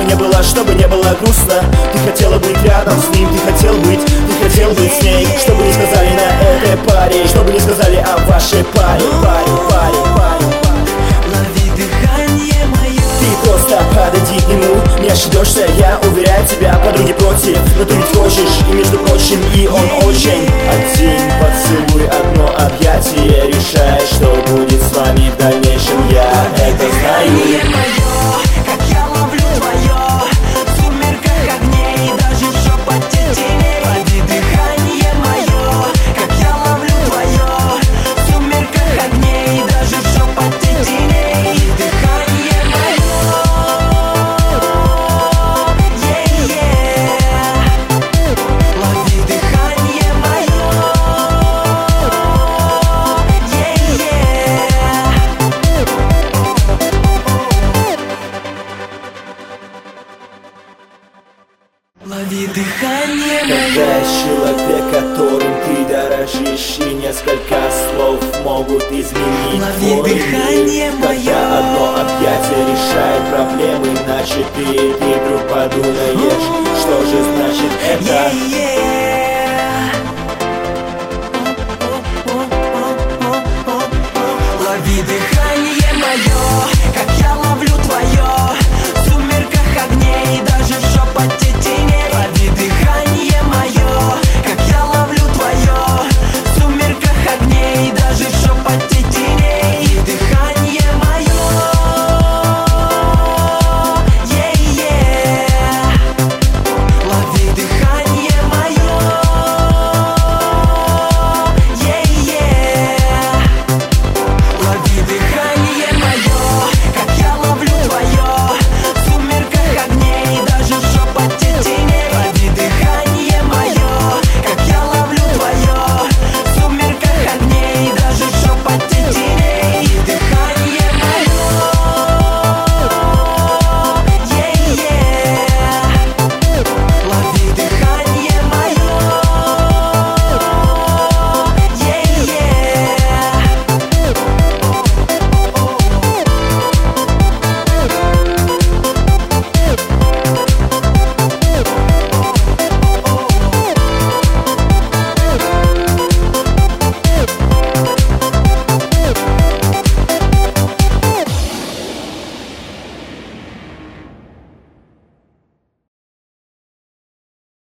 не было, чтобы не было грустно. Ты хотела быть рядом с ним, ты хотел быть с ней. Чтобы не сказали на этой паре, чтобы не сказали о вашей паре. Лови дыхание мое. Ты просто подойди к нему, не ошибешься, я уверяю тебя. Подруги против, но ты ведь хочешь, и между прочим, и он очень. Один поцелуй, одно объятие решает, что будет с вами в дальнейшем. Я это знаю. Дыхание мое, как я ловлю твое, в сумерках огней, даже в шепоте теней. Лови дыхание мое, как я ловлю твое, в сумерках огней, даже в шепоте теней. Дыхание мое, лови дыхание мое, лови дыхание Когда мое. человек, которым ты дорожишь, и несколько слов могут изменить Лови твой дыхание мир. мое. Когда одно объятие решает проблемы, иначе ты вдруг подумаешь, что же значит это? Yeah, yeah.